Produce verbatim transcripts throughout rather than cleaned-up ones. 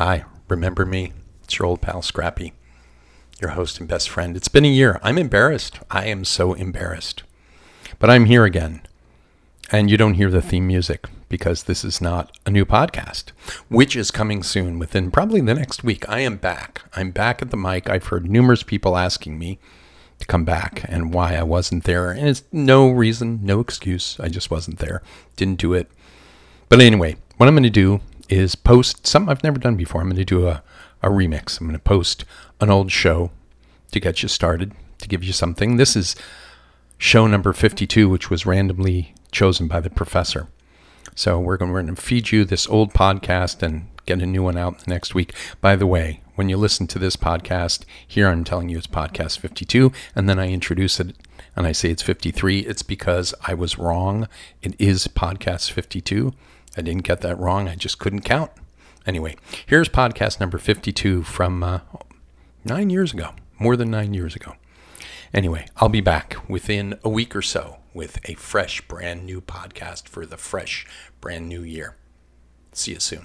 Hi, remember me? It's your old pal Scrappy, your host and best friend. It's been a year. I'm embarrassed. I am so embarrassed. But I'm here again. And you don't hear the theme music because this is not a new podcast, which is coming soon within probably the next week. I am back. I'm back at the mic. I've heard numerous people asking me to come back and why I wasn't there. And it's no reason, no excuse. I just wasn't there. Didn't do it. But anyway, what I'm going to do is post something I've never done before. I'm going to do a, a remix. I'm going to post an old show to get you started, to give you something. This is show number fifty-two, which was randomly chosen by the professor. So we're going, we're going to feed you this old podcast and get a new one out next week. By the way, when you listen to this podcast, here I'm telling you it's podcast fifty-two, and then I introduce it and I say it's fifty-three. It's because I was wrong. It is podcast fifty-two. I didn't get that wrong. I just couldn't count. Anyway, here's podcast number fifty-two from uh, nine years ago, more than nine years ago. Anyway, I'll be back within a week or so with a fresh, brand new podcast for the fresh, brand new year. See you soon.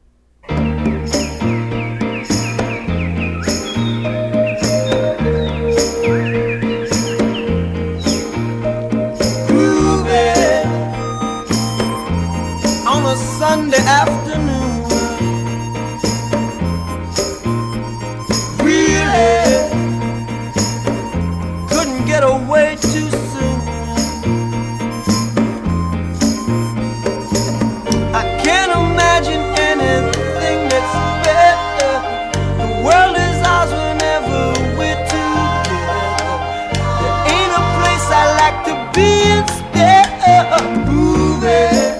Sunday afternoon, really couldn't get away too soon. I can't imagine anything that's better. The world is ours whenever we're together. There ain't a place I like to be instead of moving.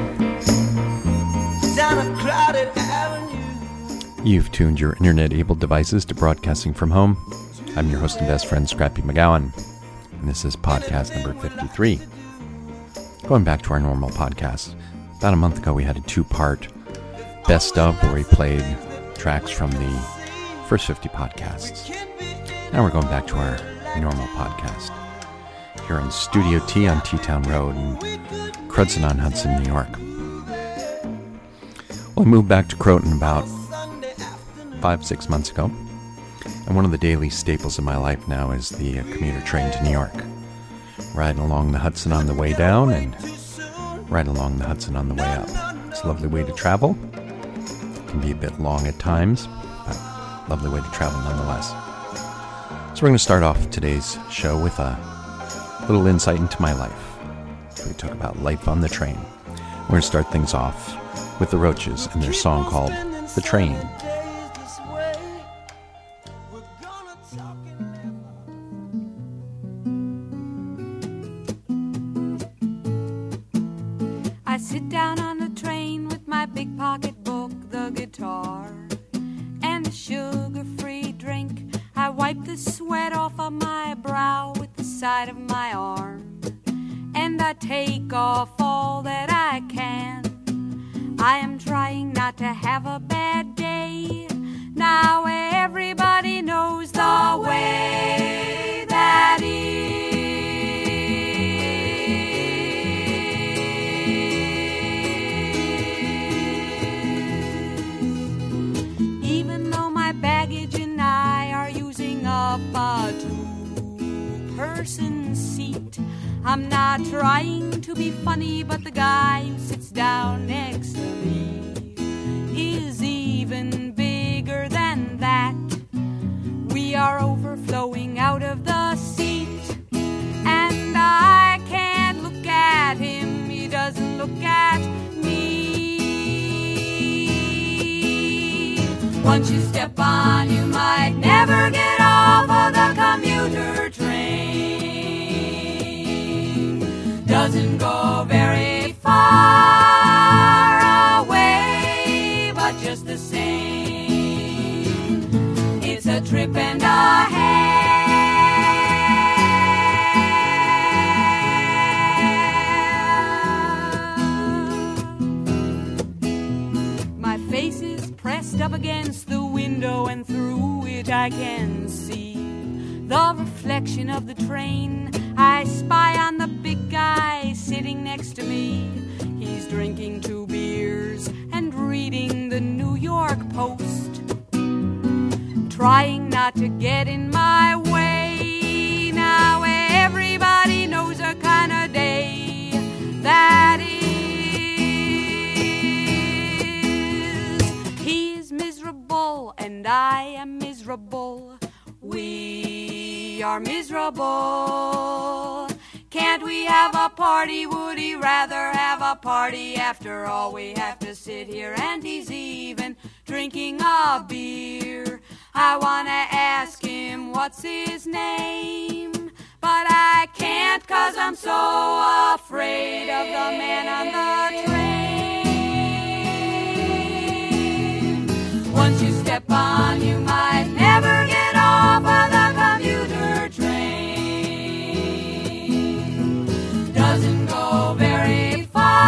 You've tuned your internet-enabled devices to broadcasting from home. I'm your host and best friend, Scrappy McGowan, and this is podcast number fifty-three. Going back to our normal podcast, about a month ago we had a two-part best of where we played tracks from the first fifty podcasts. Now we're going back to our normal podcast here in Studio T on T-Town Road in Crudson-on-Hudson, New York. Well, I moved back to Croton about five, six months ago, and one of the daily staples of my life now is the uh, commuter train to New York. Riding along the Hudson on the way down and riding along the Hudson on the way up. It's a lovely way to travel. It can be a bit long at times, but lovely way to travel nonetheless. So we're going to start off today's show with a little insight into my life. So we talk about life on the train. We're going to start things off with the Roaches and their song called The Train. I sit down on the train with my big pocketbook, the guitar, and a sugar-free drink. I wipe the sweat off of my brow with the side of my arm, and I take off all that I can. I am trying not to have a bad day. Now everybody knows the way that is. Even though my baggage and I are using up a two-person seat, I'm not trying to be funny, but the guy who sits down next to me is even bigger than that. We are overflowing out of the seat, and I can't look at him, he doesn't look at me. Once you step on, you might never get off of the commuter train. Doesn't go very far away, but just the same, it's a trip and a half. My face is pressed up against the window, and through it I can see the reflection of the train. I spy on the big guy sitting next to me. He's drinking two beers and reading the New York Post. trying not to get in my way. Now everybody knows a kind of day that is. He's miserable and I am miserable. We are miserable. Can't we have a party? Would he rather have a party? After all, we have to sit here and he's even drinking a beer. I wanna ask him what's his name, but I can't 'cause I'm so afraid of the man on the train. Once you step on, you might never get off of the commuter train. Doesn't go very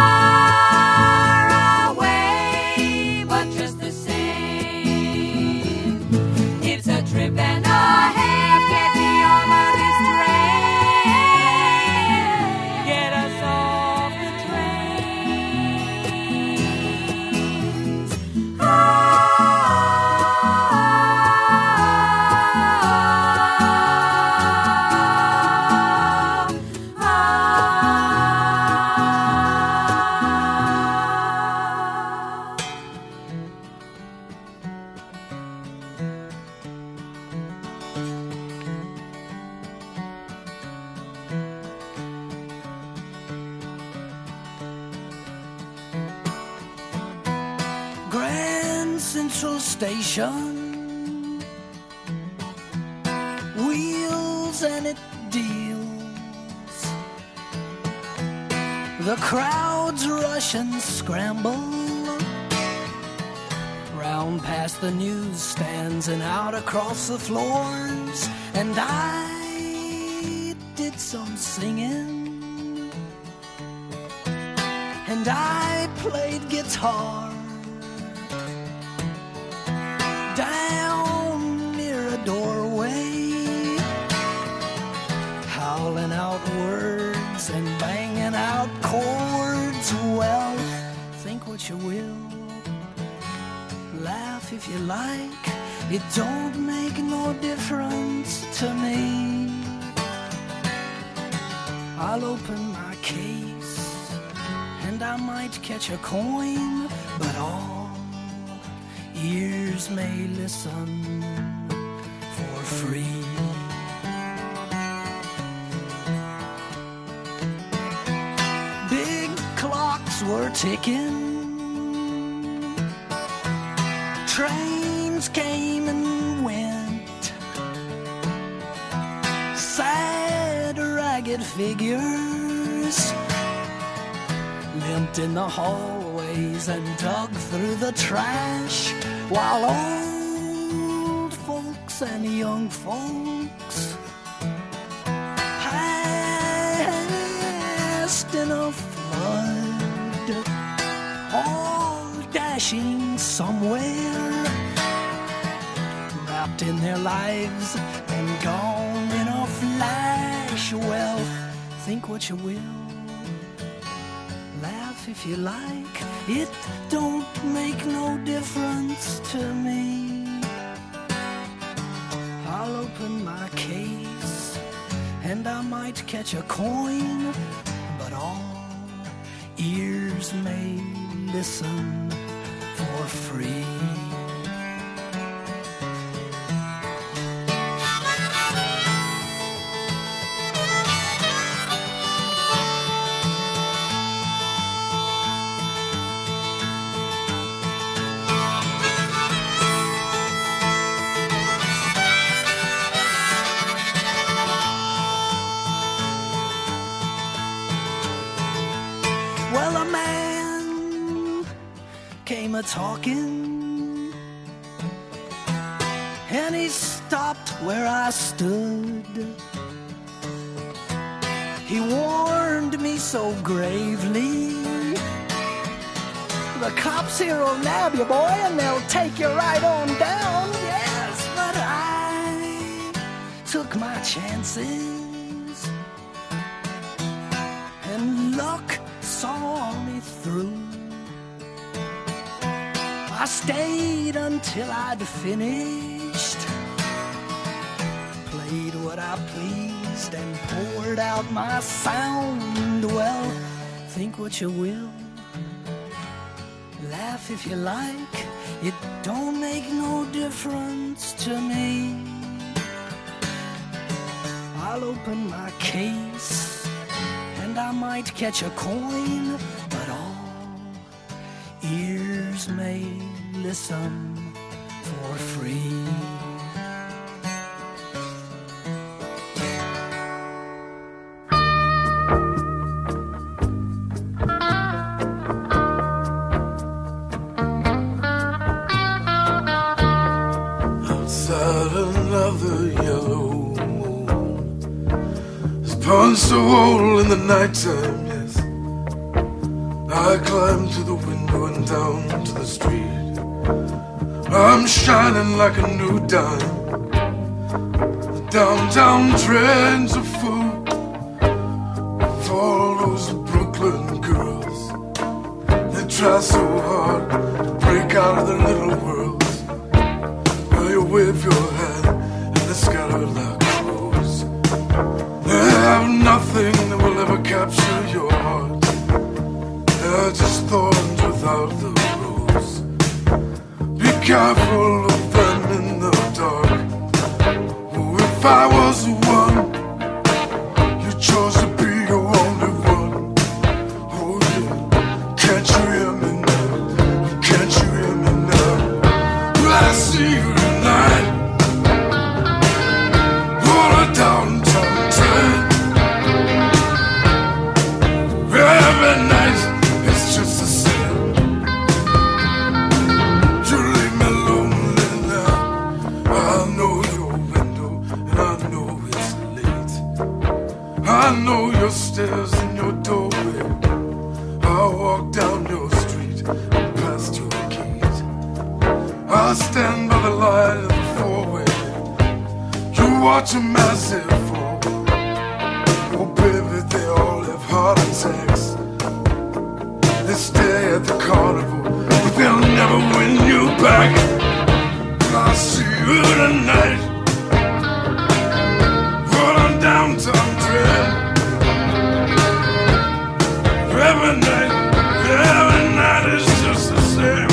far away, but just the same, it's a trip and a half. Get me on this train, get us off the trains. Ah. Grand Central Station, wheels and it deals. The crowds rush and scramble round past the newsstands and out across the floors. And I did some singing, and I played guitar down near a doorway, howling out words and banging out chords. Well, think what you will, laugh if you like, it don't make no difference to me. I'll open my case and I might catch a coin, but all ears may listen for free. Big clocks were ticking, trains came and went, sad ragged figures limped in the hallways and dug through the trash, while old folks and young folks passed in a flood, all dashing somewhere, wrapped in their lives and gone in a flash. Well, think what you will, laugh if you like, it don't make no difference to me. I'll open my case and I might catch a coin, but all ears may listen for free. Well, a man came a-talking, and he stopped where I stood. He warned me so gravely, the cops here will nab you, boy, and they'll take you right on down. Yes, but I took my chances, and luck saw me through. I stayed until I'd finished, played what I pleased and poured out my sound. Well, think what you will, laugh if you like, it don't make no difference to me. I'll open my case and I might catch a coin, but all ears may listen for free. Outside another yellow moon has punched a hole in the nighttime, yes. I climbed to the window and down to the street. I'm shining like a new dime. The downtown trends are full of all those Brooklyn girls. They try so hard to break out of their little worlds. Well, you wave your hand and they scatter like crows. They have nothing that will ever capture your heart. They're just thorns without the rose. Be careful of them in the dark. Oh, if I was the one you chose to be your only one. Oh yeah, can't you hear me now? Can't you hear me now? Well, I see you tonight on a downtown train. Every night it's just the same. You leave me lonely now. I know your window and I know it's late. I know your stairs and your doorway. I walk down your street and past your gate. I stand by the light of the four-way. You watch them as they fall. Oh baby, they all have heart attacks. They stay at the carnival, but they'll never win you back. I'll see you tonight on a downtown train. Every night, every night is just the same.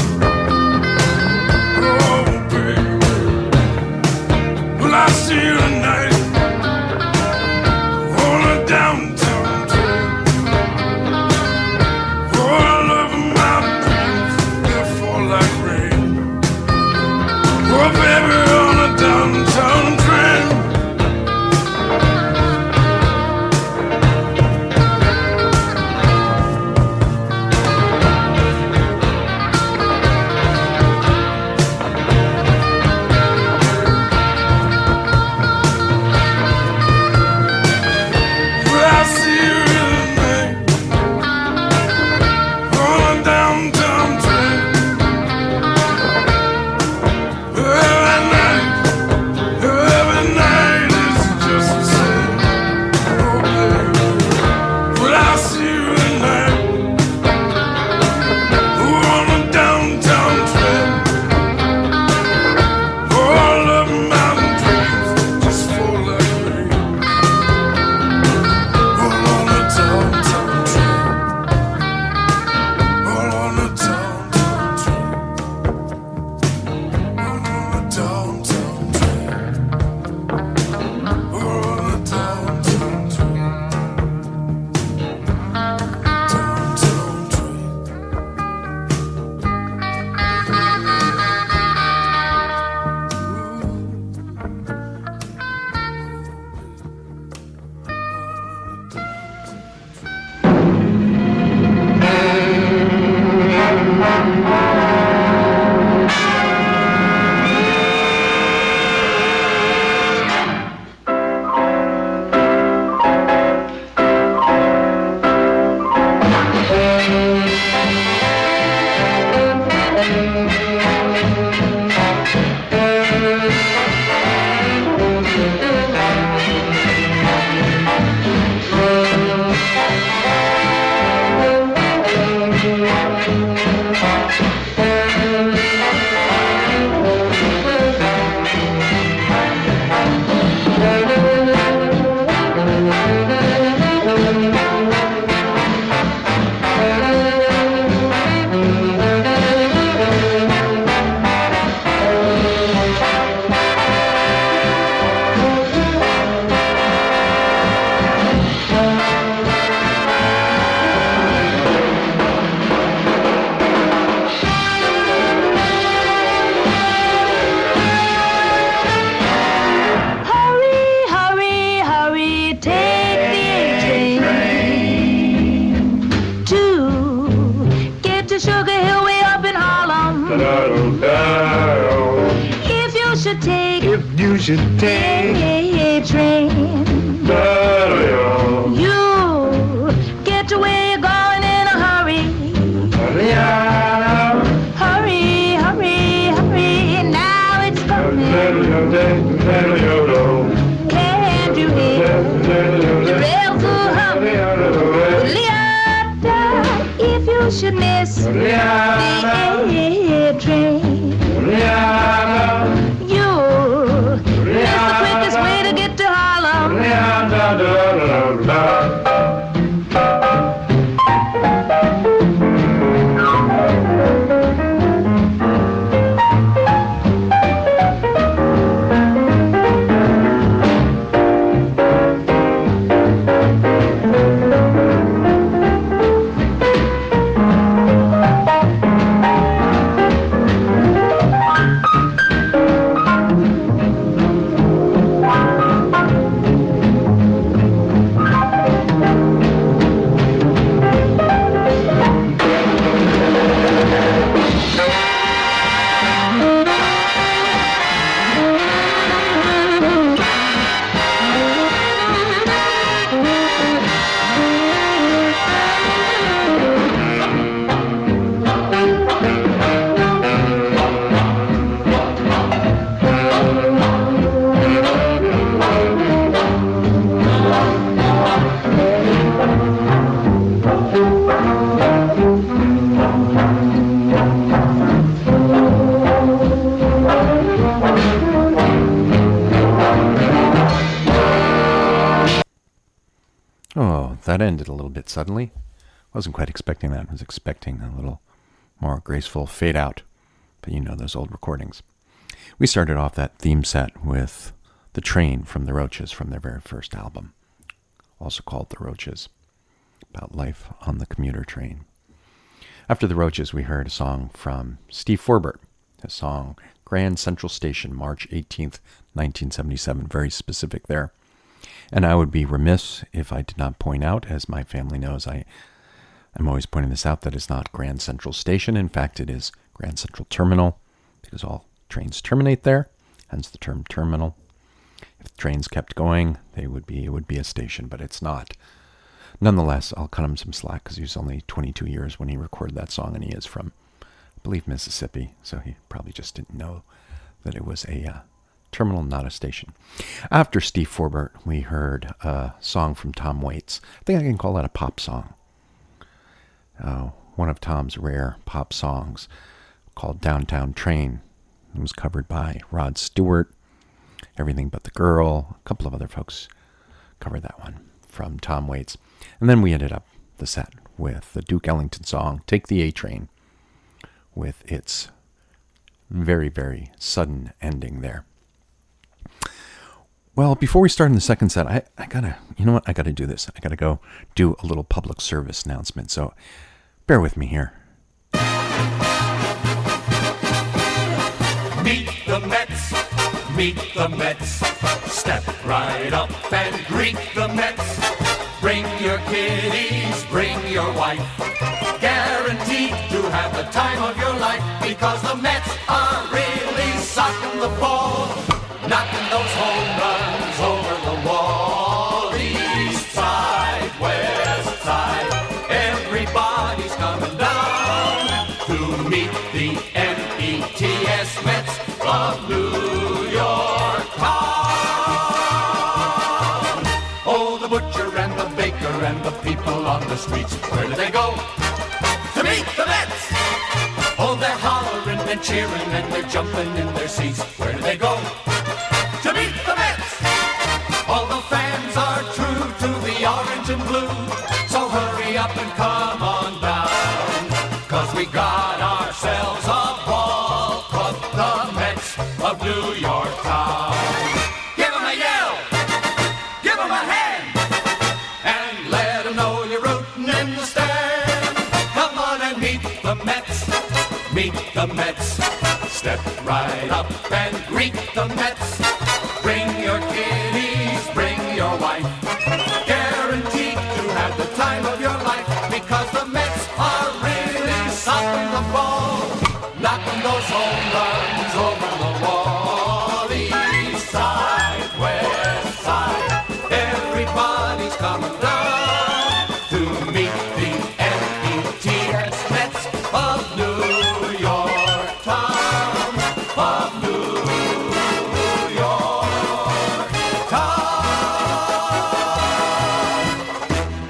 Oh baby, well I see you tonight on a downtown train. Oh, I love my dream should take, if you should take a train, you get to where you're going in a hurry. Hurry, hurry, hurry, now it's coming. Can't you hear the rails are humming? Leota, if you should miss the train, you miss the quickest way to get to Harlem. That ended a little bit suddenly. Wasn't quite expecting that. I was expecting a little more graceful fade out. But you know those old recordings. We started off that theme set with The Train from the Roaches from their very first album, also called The Roaches, about life on the commuter train. After The Roaches, we heard a song from Steve Forbert, a song Grand Central Station, March eighteenth, nineteen seventy-seven, very specific there. And I would be remiss if I did not point out, as my family knows, I, I'm always pointing this out, that it's not Grand Central Station. In fact, it is Grand Central Terminal, because all trains terminate there, hence the term terminal. If the trains kept going, they would be it would be a station, but it's not. Nonetheless, I'll cut him some slack, because he was only twenty-two years when he recorded that song, and he is from, I believe, Mississippi, so he probably just didn't know that it was a uh, terminal, not a station. After Steve Forbert, we heard a song from Tom Waits. I think I can call that a pop song. Uh, one of Tom's rare pop songs called Downtown Train. It was covered by Rod Stewart, Everything But the Girl. A couple of other folks covered that one from Tom Waits. And then we ended up the set with the Duke Ellington song, Take the A Train, with its very, very sudden ending there. Well, before we start in the second set, I, I gotta, you know what, I gotta do this. I gotta go do a little public service announcement, so bear with me here. Meet the Mets, meet the Mets. Step right up and greet the Mets. Bring your kiddies, bring your wife. Guaranteed to have the time of your life, because the Mets are really socking the ball, knocking those home runs over the wall. East side, west side, everybody's coming down to meet the M E T S Mets of New York town. Oh, the butcher and the baker and the people on the streets, where do they go? To meet the Mets! Oh, they're hollering and cheering and they're jumping in their seats. Where do they go? To meet the Mets! All the fans are true to the orange and blue, so hurry up and come on down, 'cause we got ourselves a ball for the Mets of New York town. Give 'em a yell, give 'em a hand, and let 'em know you're rooting in the stand. Come on and meet the Mets, meet the Mets. Step right up and greet the Mets. Bring your kiddies, bring your wife. Guaranteed to have the time of your life, because the Mets are really socking the ball, knocking those home runs over the wall. of New York town.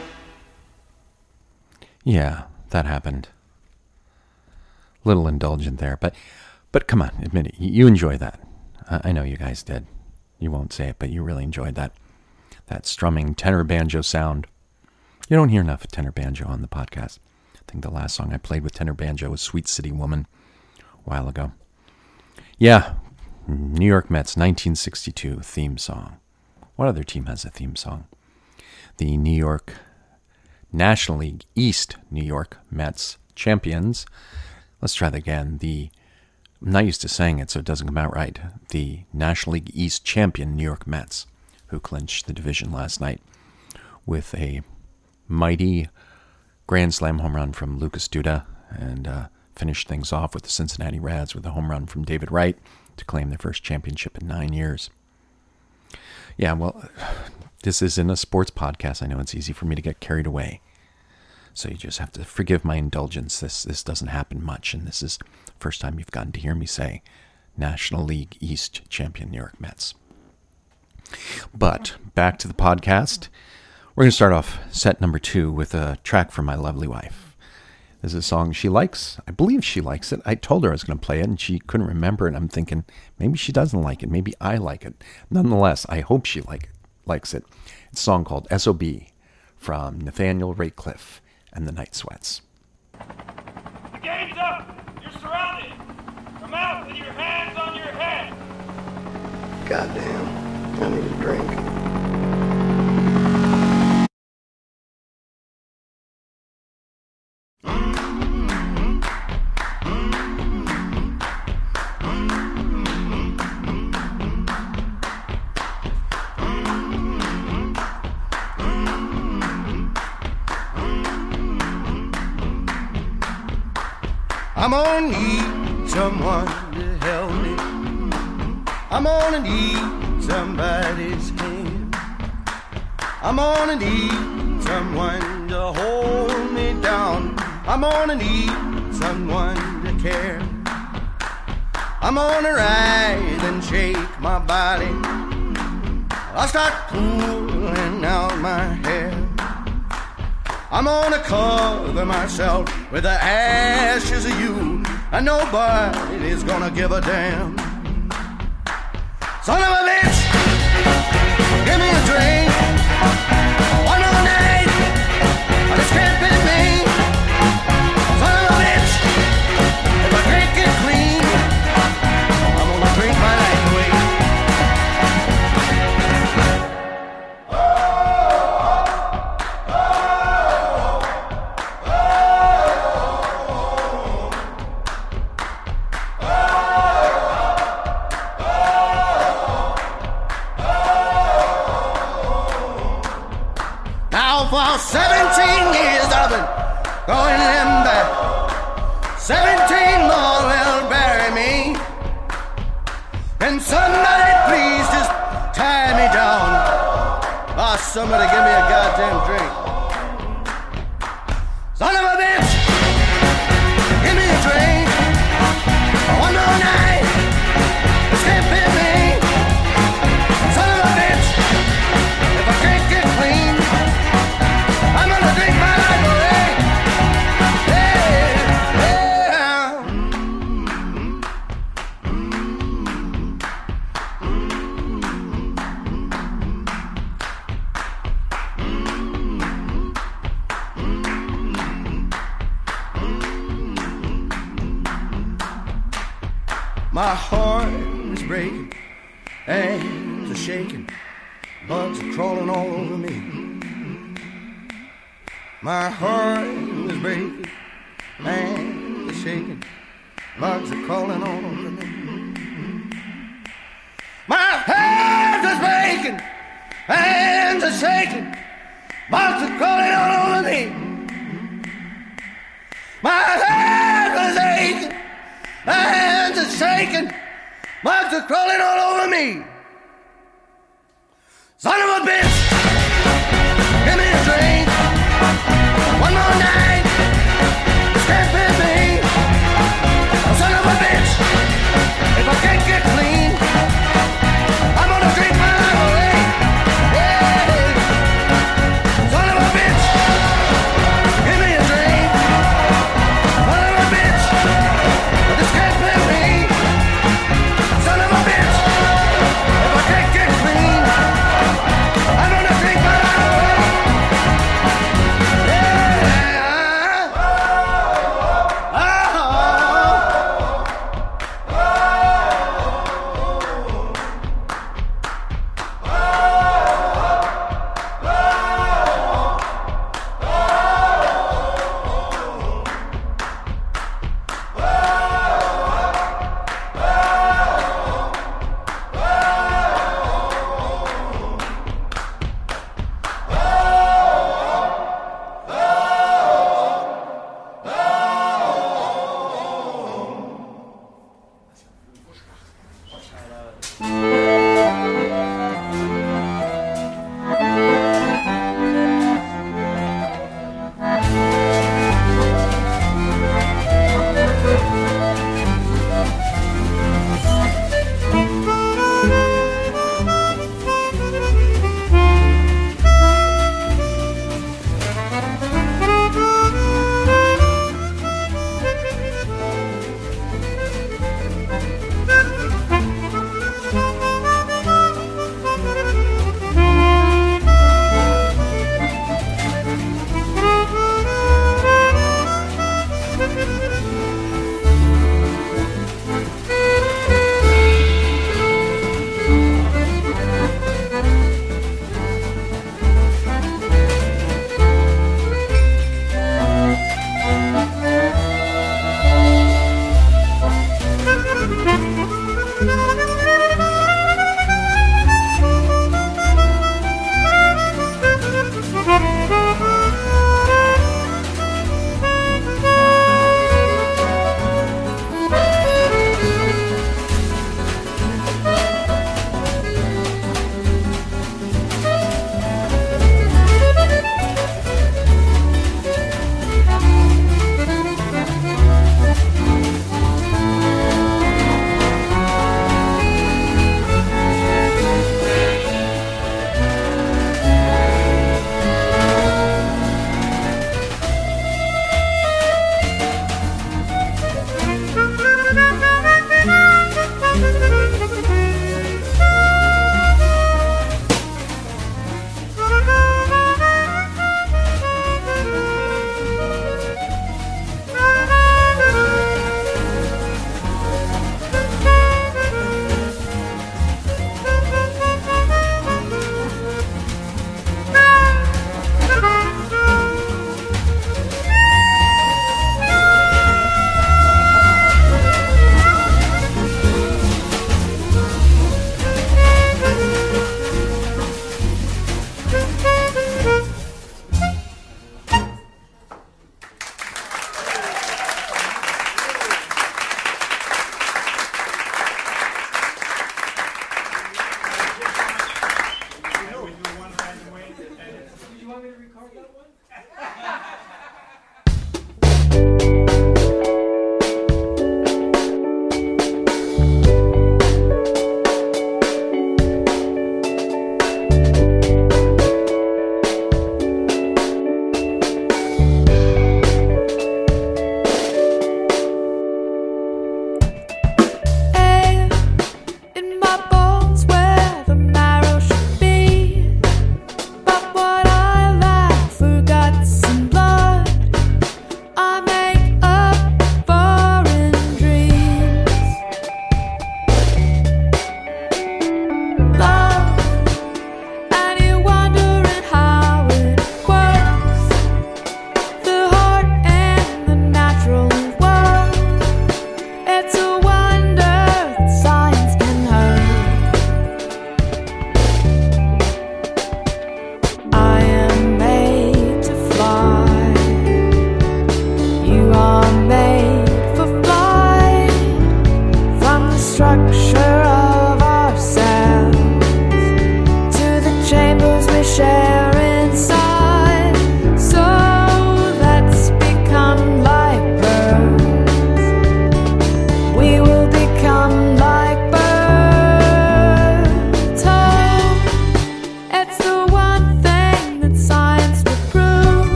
Yeah, that happened. Little indulgent there, but but come on, admit it. You enjoy that. I know you guys did. You won't say it, but you really enjoyed that. That strumming tenor banjo sound. You don't hear enough tenor banjo on the podcast. I think the last song I played with tenor banjo was Sweet City Woman a while ago. Yeah, New York Mets nineteen sixty-two theme song. What other team has a theme song? The New York National League East New York Mets champions. Let's try that again. The I'm not used to saying it, so it doesn't come out right. The National League East champion New York Mets, who clinched the division last night with a mighty grand slam home run from Lucas Duda, and uh, finished things off with the Cincinnati Reds with a home run from David Wright to claim their first championship in nine years. Yeah, well, this isn't a sports podcast. I know it's easy for me to get carried away. So you just have to forgive my indulgence. This this doesn't happen much, and this is the first time you've gotten to hear me say National League East champion New York Mets. But back to the podcast. We're going to start off set number two with a track from my lovely wife. This is a song she likes. I believe she likes it. I told her I was going to play it, and she couldn't remember it. I'm thinking, maybe she doesn't like it. Maybe I like it. Nonetheless, I hope she like it, likes it. It's a song called S O B from Nathaniel Ratcliffe and the Night Sweats. The game's up! You're surrounded! Come out with your hands on your head! Goddamn, I need a drink. I'm gonna need someone to help me. I'm gonna need somebody's hand. I'm gonna need someone to hold me down. I'm gonna need someone to care. I'm gonna rise and shake my body. I'll start pulling out my hair. I'm gonna cover myself with the ashes of you, and nobody's gonna give a damn. Son of a bitch, give me a drink. One more night, but it's can't be me. Son of a bitch, if I drink it clean, I'm gonna drink my life away. For seventeen years I've been going them back. Seventeen more will bury me. Can somebody please just tie me down? Oh, somebody give me a goddamn drink. Son of a bitch, give me a drink. One more night, step in me. Son of a bitch, if I can't get clean, I'm gonna drink my life away. Yeah, yeah. My heart is breaking, hands are shaking, bugs are crawling all over me. My heart is breaking, hands are shaking, bugs are crawling all over me. My heart is breaking, hands are shaking, bugs are crawling all over me. My heart is aching, hands are shaking, bugs are crawling all over me. Son of a bitch, give me a drink. One more night, step with me. Son of a bitch, if I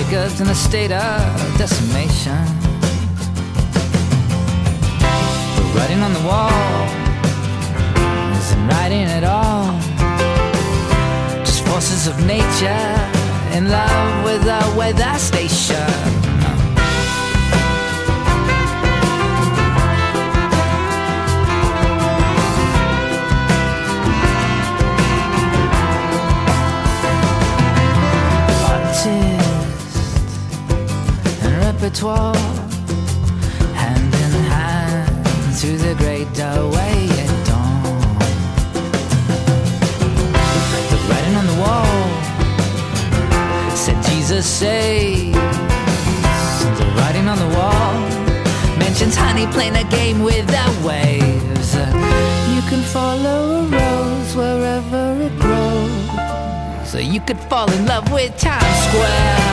Jacob's in a state of decimation. The writing on the wall isn't writing at all. Just forces of nature in love with the weather station. Repertoire, hand in hand through the great doorway at dawn. The writing on the wall said Jesus saves. The writing on the wall mentions honey playing a game with the waves. You can follow a rose wherever it grows, so you could fall in love with Times Square.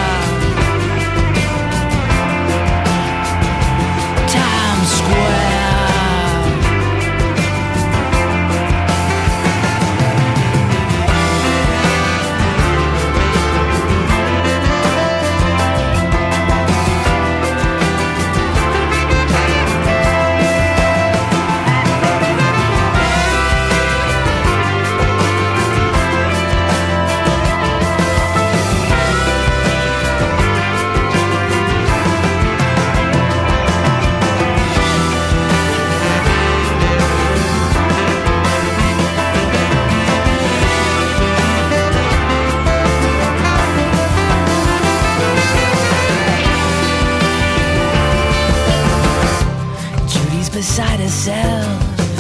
Beside herself,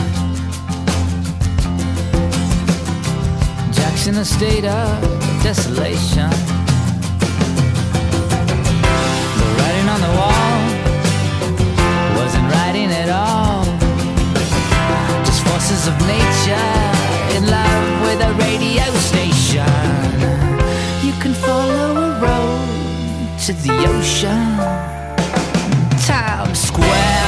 Jack's in a state of desolation. The writing on the wall wasn't writing at all. Just forces of nature in love with a radio station. You can follow a road to the ocean. Times Square.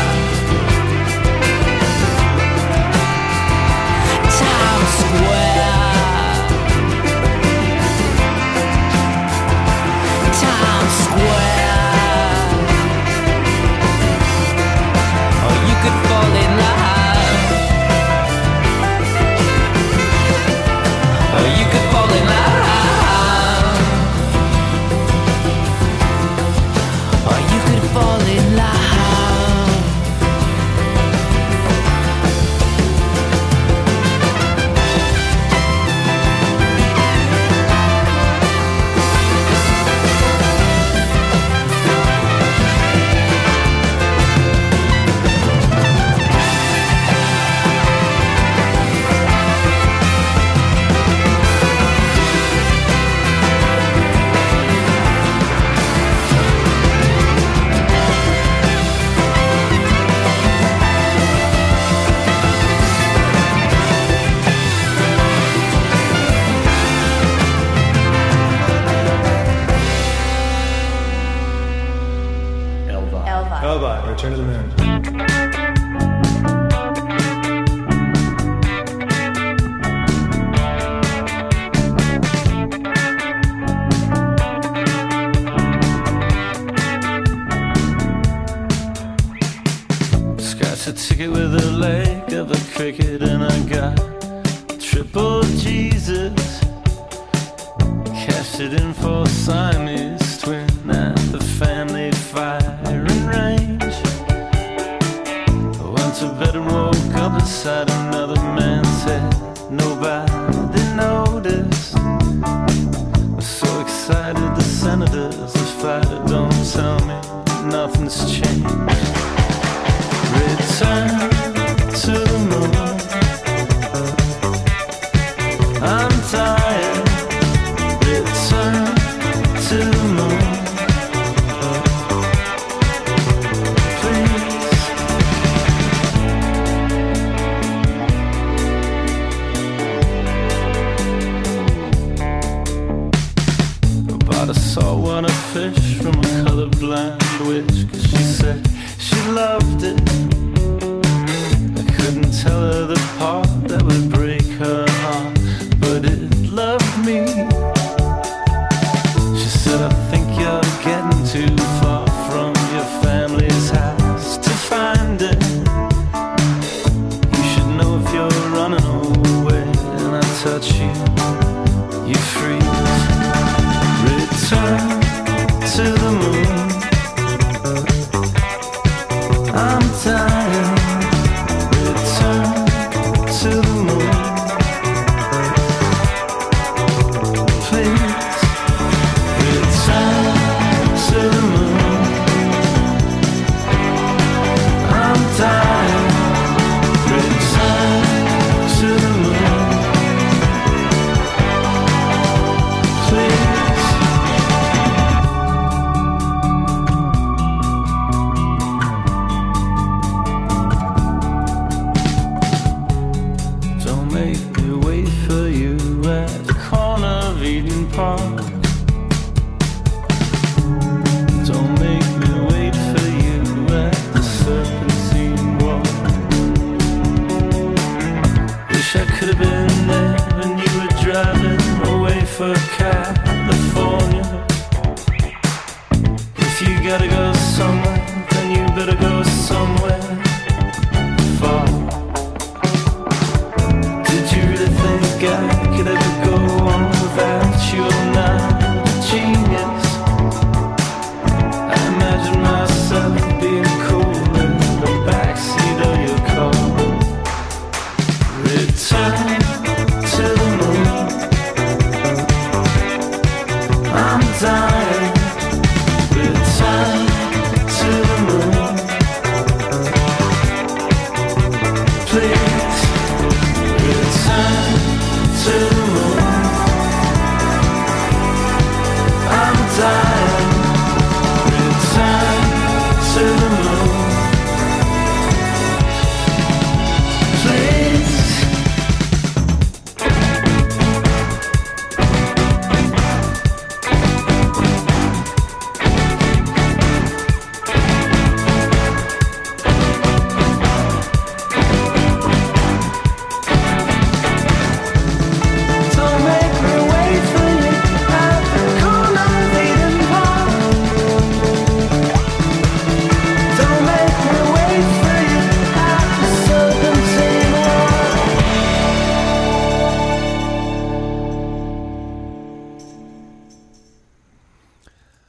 Return to the Moon. Scratched a ticket with a leg of a cricket, and I got triple Jesus. Cashed it in for Siamese twin at the family firing range. To bed and woke up inside another man's head. Nobody noticed. I'm so excited, the senators, the fighter, don't tell me nothing's changed. Return to the moon. I'm tired. Return to the moon. Want a fish from a colorblind witch, 'cause she said she loved it. I couldn't tell her the part that would break her heart, but it loved me. She said, I think you're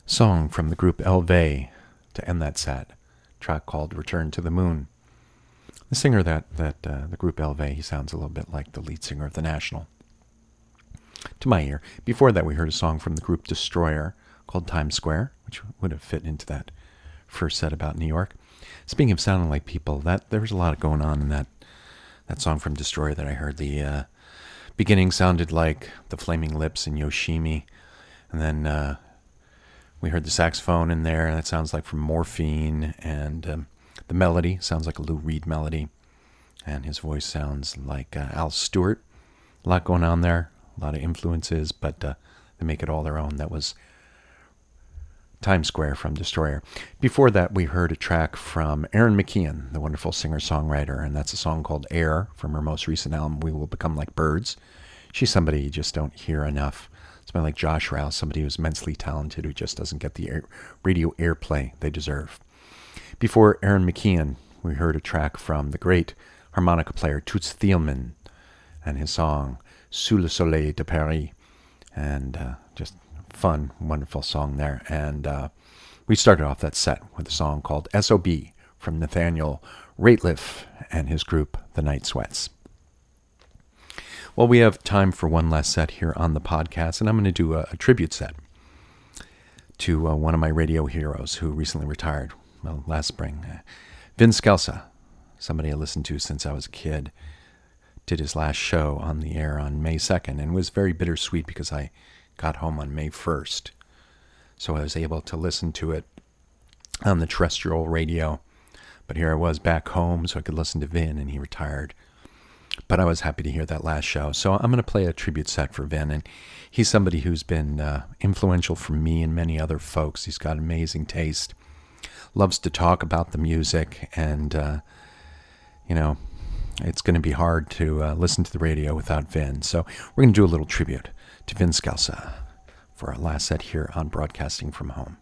Song from the group Elvay to end that set, track called Return to the Moon. The singer that, that uh, the group Elvay, he sounds a little bit like the lead singer of The National, to my ear. Before that, we heard a song from the group Destroyer called Times Square, which would have fit into that first set about New York. Speaking of sounding like people, that there was a lot going on in that that song from Destroyer that I heard. The uh, beginning sounded like the Flaming Lips and Yoshimi, and then uh, we heard the saxophone in there, and that sounds like from Morphine, and um, the melody sounds like a Lou Reed melody, and his voice sounds like uh, Al Stewart. A lot going on there, a lot of influences, but uh, they make it all their own. That was Times Square from Destroyer. Before that, we heard a track from Erin McKeon, the wonderful singer-songwriter, and that's a song called Air from her most recent album, We Will Become Like Birds. She's somebody you just don't hear enough. Somebody like Josh Rouse, somebody who's immensely talented who just doesn't get the air, radio airplay they deserve. Before Erin McKeon, we heard a track from the great harmonica player Toots Thielman and his song Sous le Soleil de Paris, and uh, just fun, wonderful song there. And uh, we started off that set with a song called S O B from Nathaniel Rateliff and his group, The Night Sweats. Well, we have time for one last set here on the podcast, and I'm going to do a, a tribute set to uh, one of my radio heroes who recently retired, well, last spring. Uh, Vin Scelsa, somebody I listened to since I was a kid, did his last show on the air on May second, and it was very bittersweet because I got home on May first, so I was able to listen to it on the terrestrial radio. But here I was back home, so I could listen to Vin, and he retired. But I was happy to hear that last show, so I'm going to play a tribute set for Vin, and he's somebody who's been uh, influential for me and many other folks. He's got amazing taste, loves to talk about the music, and, uh, you know, it's going to be hard to uh, listen to the radio without Vin. So we're going to do a little tribute to Vin Scelsa for our last set here on Broadcasting from Home.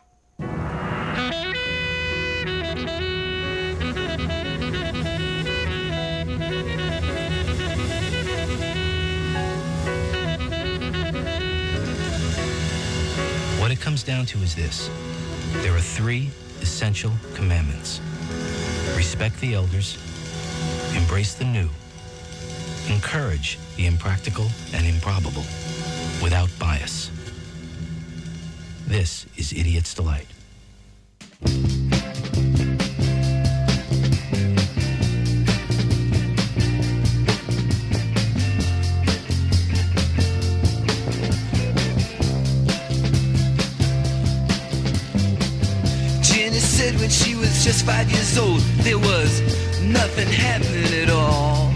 What it comes down to is this. There are three essential commandments. Respect the elders, embrace the new, encourage the impractical and improbable without bias. This is Idiot's Delight. Jenny said when she was just five years old, there was nothing happening at all.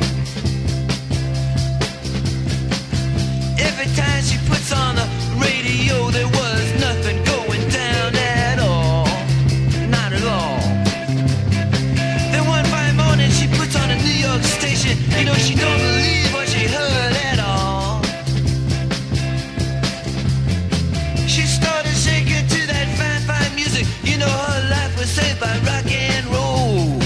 Every time she puts on the radio, there was nothing going down at all. Not at all. Then one fine morning she puts on a New York station. You know, she don't believe what she heard at all. She started shaking to that fine, fine music. You know, her life was saved by rock and roll.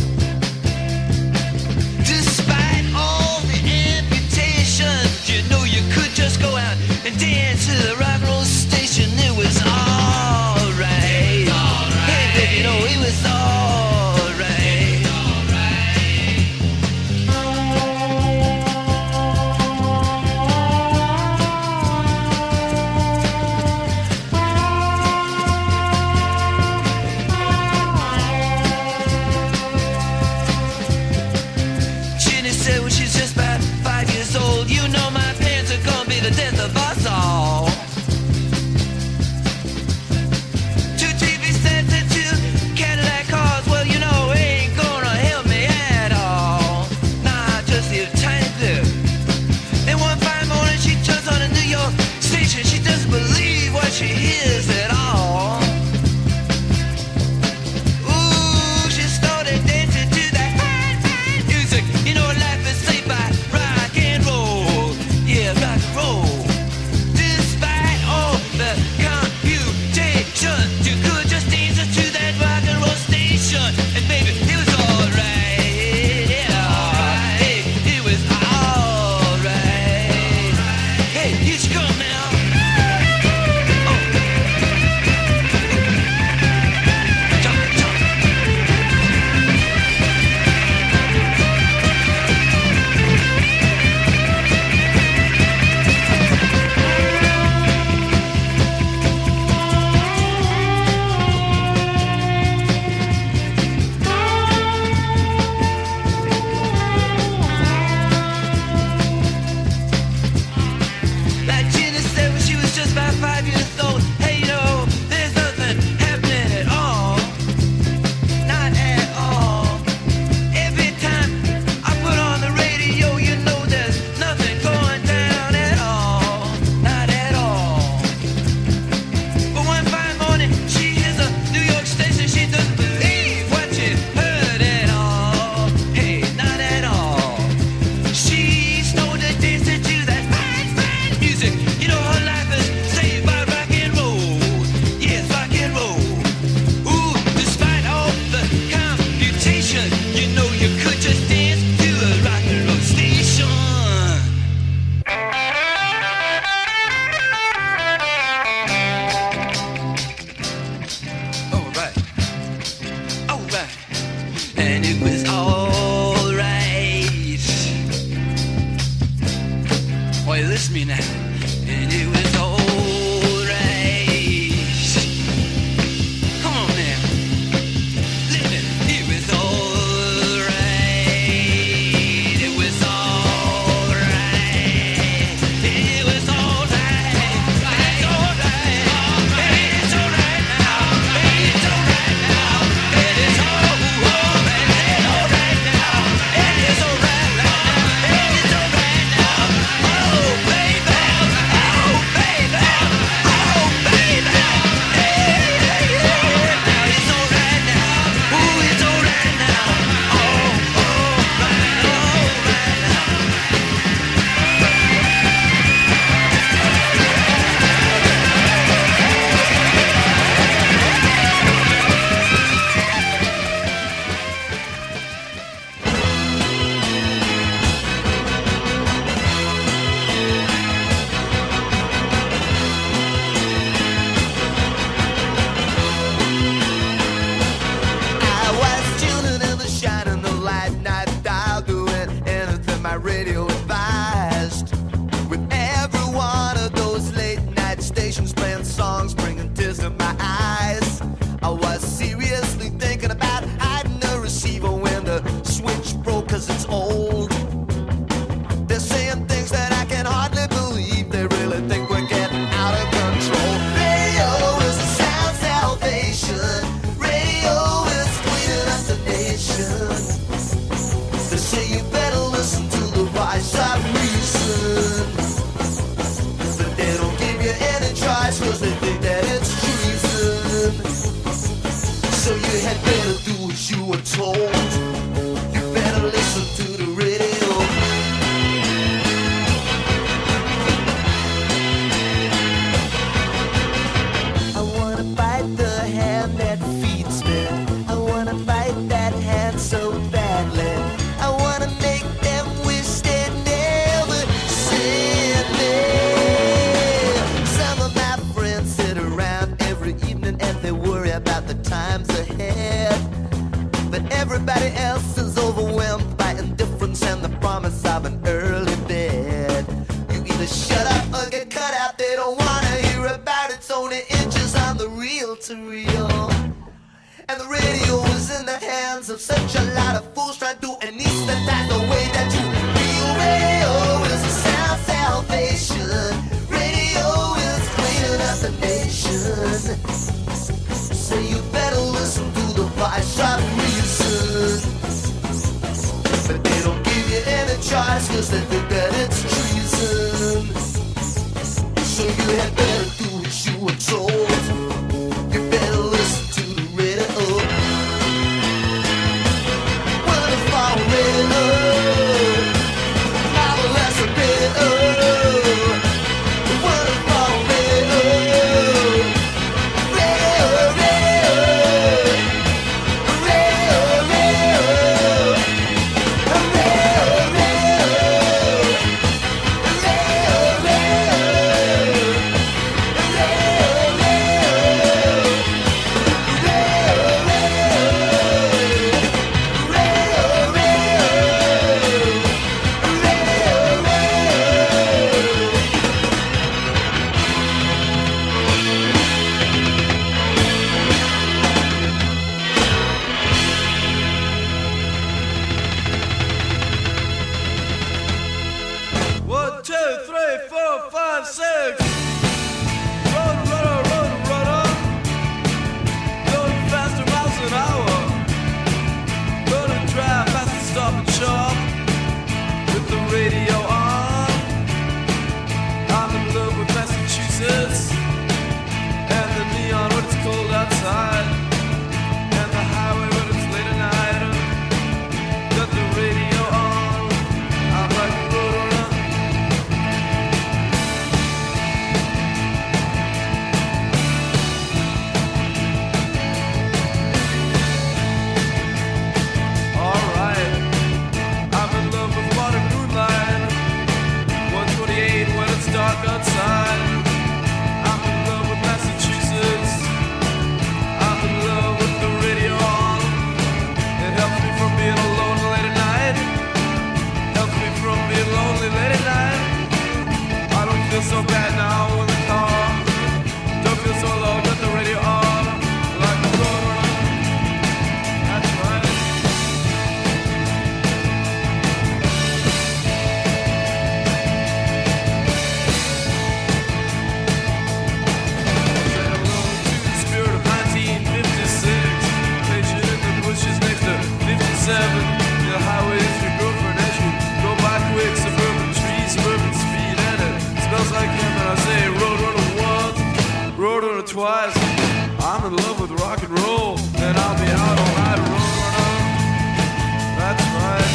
Despite all the amputations, you know you could just go out and dance to the rock and roll station. playing songs, bringing tears to my eyes. I was seriously thinking about hiding the receiver when the switch broke, cause it's old. They're saying things that I can hardly believe. They really think we're getting out of control. Radio is a sound salvation. Radio is cleaning up the nation. They say you better listen to the voice of reason. But they don't give you any choice, cause they think that it's treason. So you had better do as you were told. You better listen to the radio. I wanna bite the hand that feeds me. I wanna bite that hand so badly. I wanna make them wish they never sent me. Some of my friends sit around every evening and they worry about the times ahead. But everybody else is overwhelmed by indifference and the promise of an early bed. You either shut up or get cut out. They don't wanna hear about it. It's only inches on the reel to reel. And the radio is in the hands of such a lot of fools trying to anesthetize the way that you feel. Radio is a sound salvation. Radio is cleaning up the nation. So you better listen to the voice of reason. But they don't give you any choice, cause they think that it's treason. So you had better do what you were told. You better listen to the radio. Wonderful radio. Marvelous radio. Wonderful radio. Radio, radio. Radio, radio. Radio, One, two, three, four, five, six. Run, runner, run, runner. Going faster miles an hour. Gonna drive fast and stop and shop with the radio on. I'm in love with Massachusetts and the neon when it's cold outside, and the highway when it's late at night. Got the radio on. I'm like a roadrunner. Alright, I'm in love with water moonlight. one twenty-eight when it's dark outside. I'm in love with Massachusetts. I'm in love with the radio on. It helps me from being alone late at night. Helps me from being lonely late at night. I don't feel so bad now in the car. Don't feel so low, got the radio on. Like a roadrunner. That's right. Say hello to the spirit of nineteen fifty-six. Patient in the bushes next to fifty-seven. The highway is your girlfriend as you go by quick. Suburban trees, suburban speed, and it smells like him. And I say roadrunner once, roadrunner twice. I'm in love with rock and roll, and I'll be out all night, roadrunner. That's right.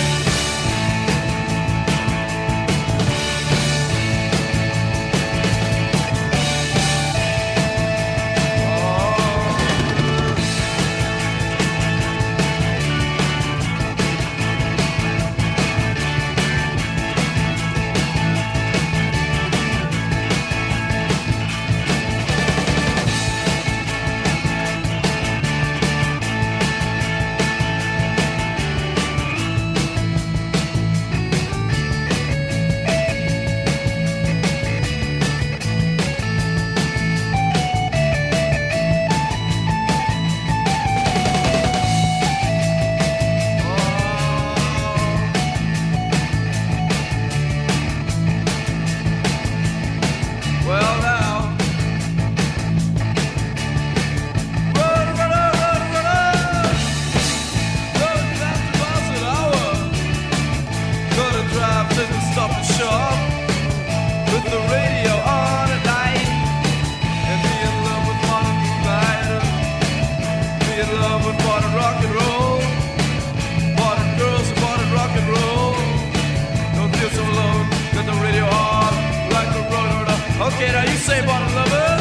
Okay, now you say bottom lovers.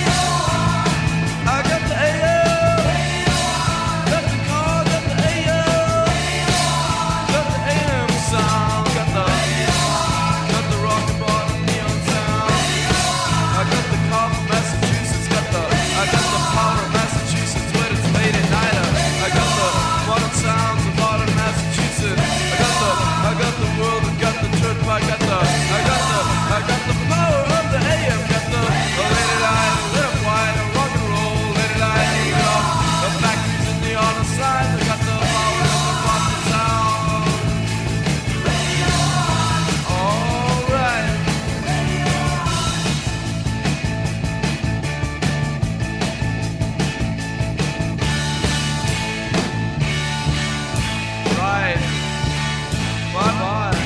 I got the A M. Got the car, got the A M. Got the A M sound. Got the, got the rock and bottom neon sound. I got the car from Massachusetts. Got the, I got the power of Massachusetts when it's late at night. I got the modern sounds of modern Massachusetts. I got the, I got the world. I got the church. I got the, I got the, I got the power of the A M. Got the, the lady line, lit up wide, rock and roll, lady line, New York. The factories in the other side. I got the power of the Boston sound. All right. Right. Bye bye.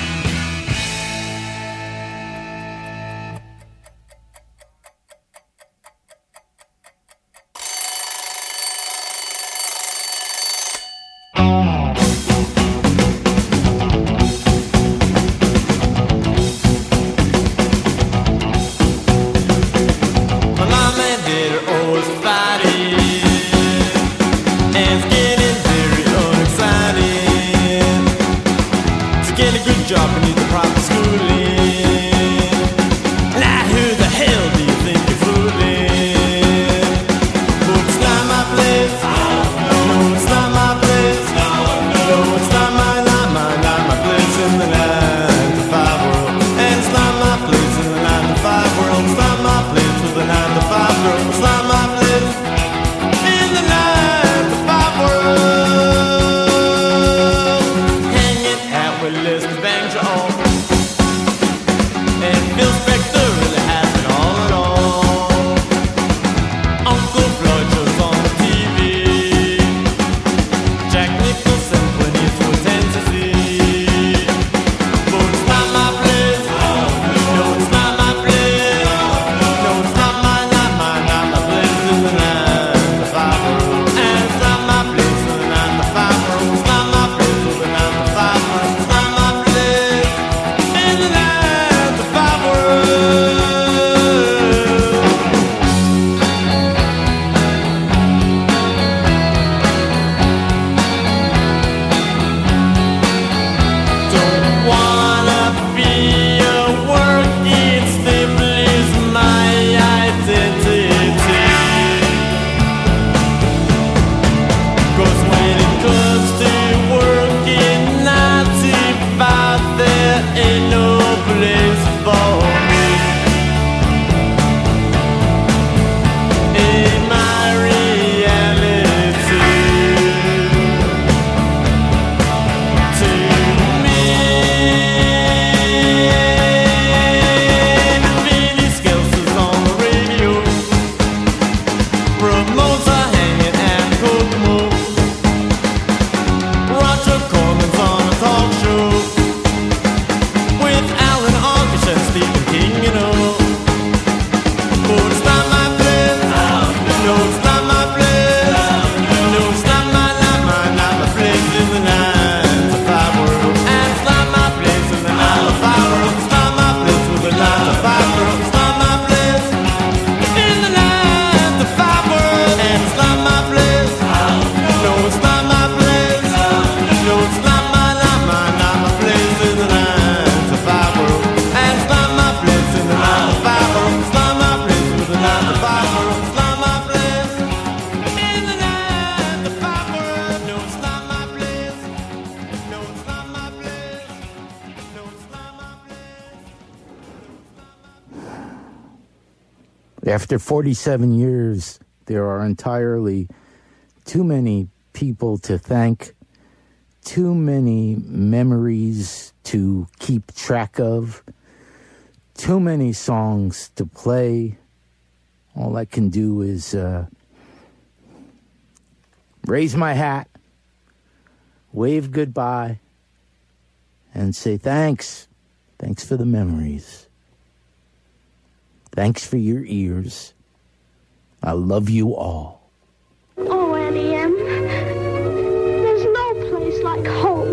My mama and dad are always fighting, and it's getting very unexciting. To get a good job, you need the proper schooling. Now who the hell do you think you're fooling? But it's not my place. No, it's not my place. No, it's not my, not my, not my place in the nine to five world. And it's not my place in the nine to five world. It's not my place with the nine to five world. It's not my place in the nine to five world. Hanging out with Lester Bangs on. And Phil Spector really has it all in all. Uncle Floyd shows on the T V. Jack Nicholson when he's with Tennessee. But it's not my place. No, it's not my place. No, it's not my, not my, not my place in the nine to five world. And it's not my place in the nine to five world. It's not my place in the nine to five world. It's not my place in the nine to five world. Don't wanna be a working staple is my identity. 'Cause when it comes to working nine to five, there ain't no place for me. In my reality, to me, Vinny Skelton's on the radio. Ramones are hanging at Kokomo. Roger Corman's on a talk show with Alan Arkish and Stephen King, you know. But it's not my place. No, it's not my place. No, it's not my, not my, not my place in the nine to five world. And it's not my place in the nine to five world. It's not my place with the nine to five world. It's not my place in the nine to five world. And it's not my place. No, it's not my place. No, it's not my, not my, not my place in the nine to five world. And it's not my place in the nine to five world. It's not my place with the nine to five world. It's not my place in the nine to five world. No, it's not my place. No, it's not my place. No, it's not my place. After forty-seven years, there are entirely too many people to thank, too many memories to keep track of, too many songs to play. All I can do is uh, raise my hat, wave goodbye, and say thanks. Thanks for the memories. Thanks for your ears. I love you all. Oh, Annie M., there's no place like home.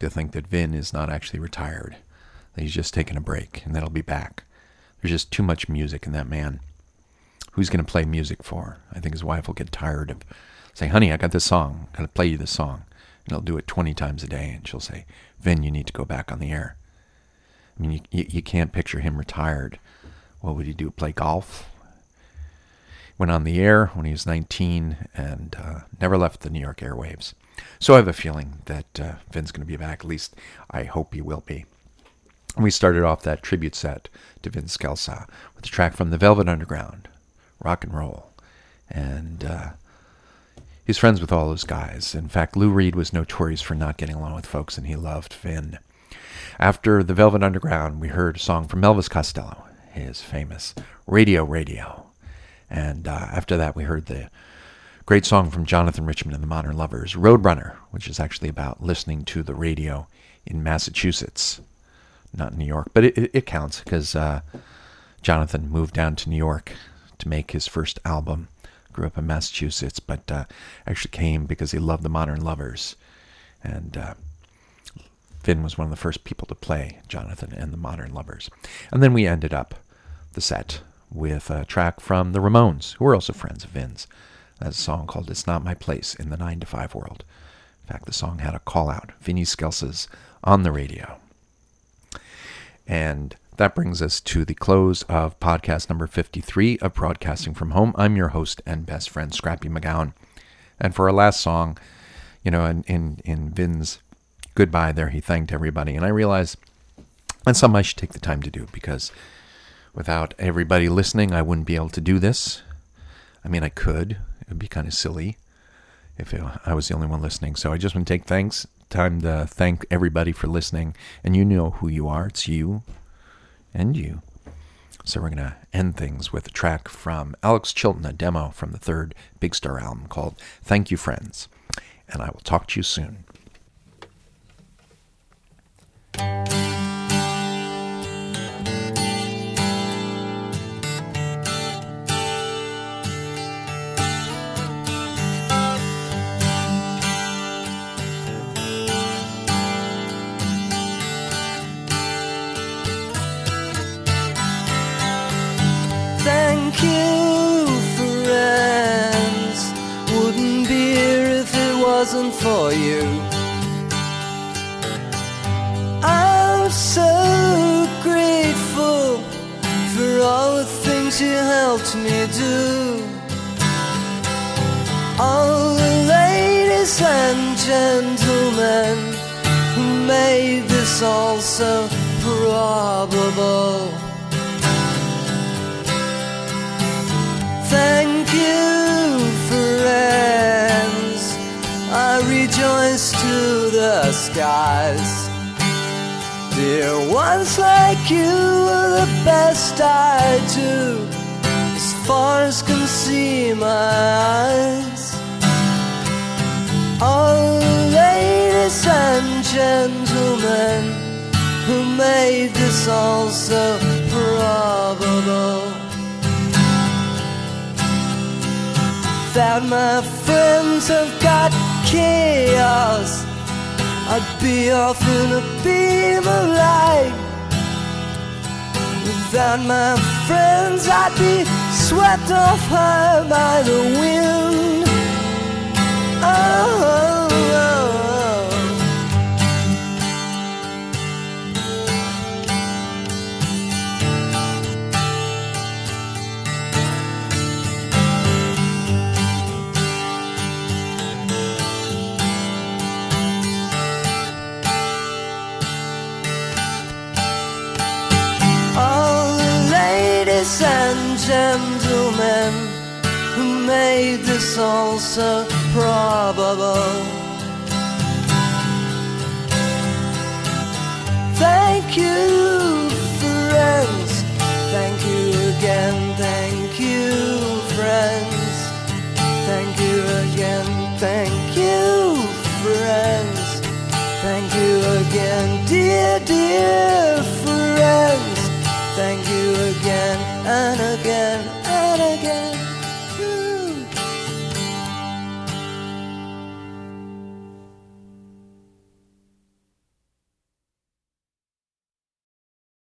to think that Vin is not actually retired, that he's just taking a break and that he'll be back. There's just too much music in that man. Who's going to play music for? I think his wife will get tired of saying, honey, I got this song. I'm going to play you this song. And he'll do it twenty times a day. And she'll say, Vin, you need to go back on the air. I mean, you, you, you can't picture him retired. What would he do? Play golf? Went on the air when he was nineteen and uh, never left the New York airwaves. So I have a feeling that uh, Vin's going to be back. At least I hope he will be. And we started off that tribute set to Vin Scelsa with a track from the Velvet Underground, Rock and Roll. And uh, he's friends with all those guys. In fact, Lou Reed was notorious for not getting along with folks, and he loved Vin. After the Velvet Underground, we heard a song from Elvis Costello, his famous Radio Radio. And uh, after that, we heard the great song from Jonathan Richman and the Modern Lovers, Roadrunner, which is actually about listening to the radio in Massachusetts, not in New York. But it, it counts because uh, Jonathan moved down to New York to make his first album. Grew up in Massachusetts, but uh, actually came because he loved the Modern Lovers. And uh, Vin was one of the first people to play Jonathan and the Modern Lovers. And then we ended up the set with a track from the Ramones, who were also friends of Vin's. That's a song called It's Not My Place in the nine to five World. In fact, the song had a call-out, Vinny Scelsa's On the Radio. And that brings us to the close of podcast number fifty-three of Broadcasting from Home. I'm your host and best friend, Scrappy McGowan. And for our last song, you know, in, in, in Vin's goodbye there, he thanked everybody. And I realized that's something I should take the time to do, because without everybody listening, I wouldn't be able to do this. I mean, I could. It would be kind of silly if it, I was the only one listening. So I just want to take thanks, time to thank everybody for listening. And you know who you are. It's you and you. So we're going to end things with a track from Alex Chilton, a demo from the third Big Star album called Thank You, Friends. And I will talk to you soon. Thank you, friends. Wouldn't be here if it wasn't for you. I'm so grateful for all the things you helped me do. All the ladies and gentlemen who made this all so probable. Thank you, friends. I rejoice to the skies. Dear ones like you are the best I do, as far as can see my eyes. All the ladies and gentlemen who made this all so probable. Without my friends, I've got chaos. I'd be off in a beam of light. Without my friends, I'd be swept off high by the wind. Oh, oh, oh. Ladies and gentlemen who made this all so probable. Thank you, friends. Thank you again. Thank you.